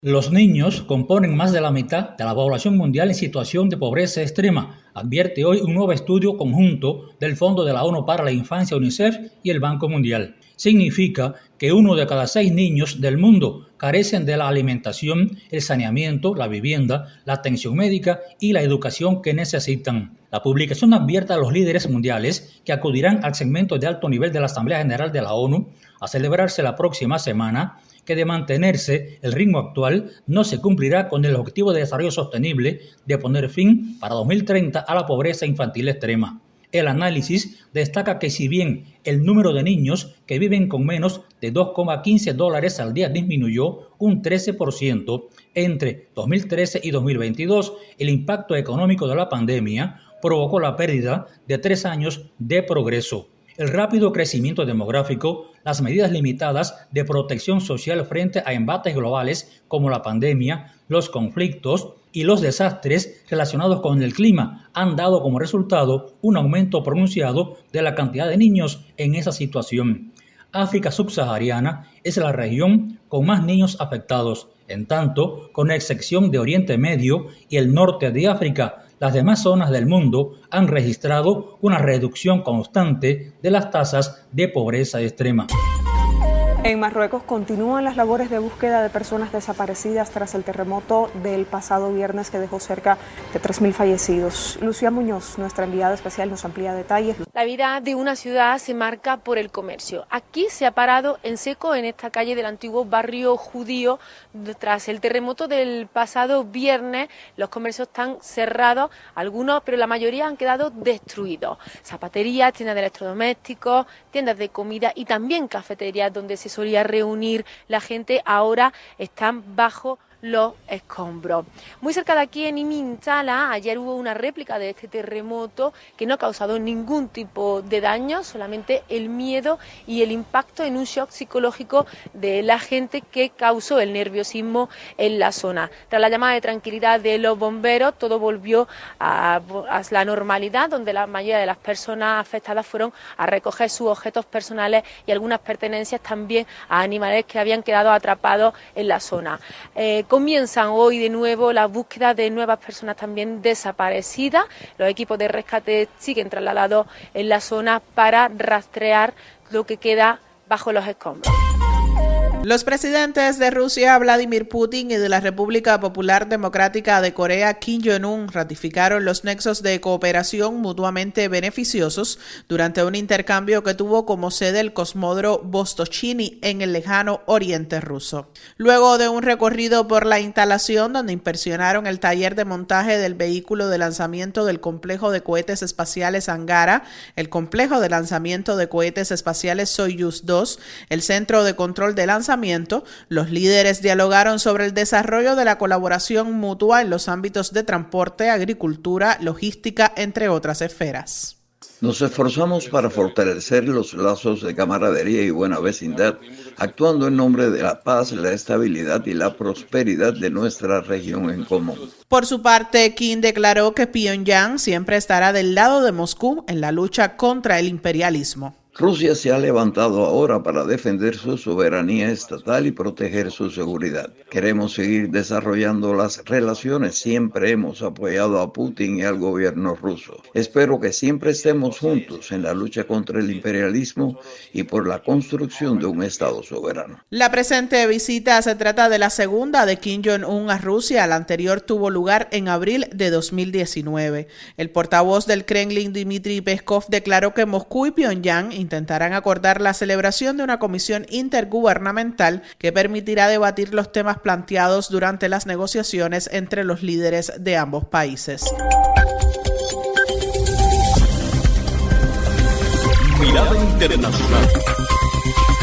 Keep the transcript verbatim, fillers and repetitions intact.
Los niños componen más de la mitad de la población mundial en situación de pobreza extrema, advierte hoy un nuevo estudio conjunto del Fondo de la ONU para la Infancia, UNICEF, y el Banco Mundial. Significa que uno de cada seis niños del mundo carecen de la alimentación, el saneamiento, la vivienda, la atención médica y la educación que necesitan. La publicación advierte a los líderes mundiales que acudirán al segmento de alto nivel de la Asamblea General de la ONU a celebrarse la próxima semana, que de mantenerse el ritmo actual no se cumplirá con el Objetivo de Desarrollo Sostenible de poner fin para dos mil treinta a la pobreza infantil extrema. El análisis destaca que si bien el número de niños que viven con menos de dos coma quince dólares al día disminuyó un trece por ciento entre dos mil trece y dos mil veintidós, el impacto económico de la pandemia provocó la pérdida de tres años de progreso. El rápido crecimiento demográfico, las medidas limitadas de protección social frente a embates globales como la pandemia, los conflictos y los desastres relacionados con el clima han dado como resultado un aumento pronunciado de la cantidad de niños en esa situación. África subsahariana es la región con más niños afectados. En tanto, con excepción de Oriente Medio y el norte de África, las demás zonas del mundo han registrado una reducción constante de las tasas de pobreza extrema. En Marruecos continúan las labores de búsqueda de personas desaparecidas tras el terremoto del pasado viernes que dejó cerca de tres mil fallecidos. Lucía Muñoz, nuestra enviada especial, nos amplía detalles. La vida de una ciudad se marca por el comercio. Aquí se ha parado en seco en esta calle del antiguo barrio judío. Tras el terremoto del pasado viernes, los comercios están cerrados, algunos, pero la mayoría han quedado destruidos. Zapaterías, tiendas de electrodomésticos, tiendas de comida y también cafeterías donde se solía reunir la gente, ahora están bajo los escombros. Muy cerca de aquí en Imintala, ayer hubo una réplica de este terremoto que no ha causado ningún tipo de daño, solamente el miedo y el impacto en un shock psicológico de la gente que causó el nerviosismo en la zona. Tras la llamada de tranquilidad de los bomberos, todo volvió a, a la normalidad, donde la mayoría de las personas afectadas fueron a recoger sus objetos personales y algunas pertenencias también a animales que habían quedado atrapados en la zona. Eh, Comienzan hoy de nuevo la búsqueda de nuevas personas también desaparecidas. Los equipos de rescate siguen trasladados en la zona para rastrear lo que queda bajo los escombros. Los presidentes de Rusia, Vladimir Putin, y de la República Popular Democrática de Corea, Kim Jong-un, ratificaron los nexos de cooperación mutuamente beneficiosos durante un intercambio que tuvo como sede el cosmódromo Vostochny en el lejano oriente ruso. Luego de un recorrido por la instalación donde inspeccionaron el taller de montaje del vehículo de lanzamiento del complejo de cohetes espaciales Angara, el complejo de lanzamiento de cohetes espaciales Soyuz dos, el centro de control de lanzamiento, los líderes dialogaron sobre el desarrollo de la colaboración mutua en los ámbitos de transporte, agricultura, logística, entre otras esferas. Nos esforzamos para fortalecer los lazos de camaradería y buena vecindad, actuando en nombre de la paz, la estabilidad y la prosperidad de nuestra región en común. Por su parte, Kim declaró que Pyongyang siempre estará del lado de Moscú en la lucha contra el imperialismo. Rusia se ha levantado ahora para defender su soberanía estatal y proteger su seguridad. Queremos seguir desarrollando las relaciones. Siempre hemos apoyado a Putin y al gobierno ruso. Espero que siempre estemos juntos en la lucha contra el imperialismo y por la construcción de un Estado soberano. La presente visita se trata de la segunda de Kim Jong-un a Rusia. La anterior tuvo lugar en abril de dos mil diecinueve. El portavoz del Kremlin, Dmitry Peskov, declaró que Moscú y Pyongyang intentarán acordar la celebración de una comisión intergubernamental que permitirá debatir los temas planteados durante las negociaciones entre los líderes de ambos países. Mirada Internacional.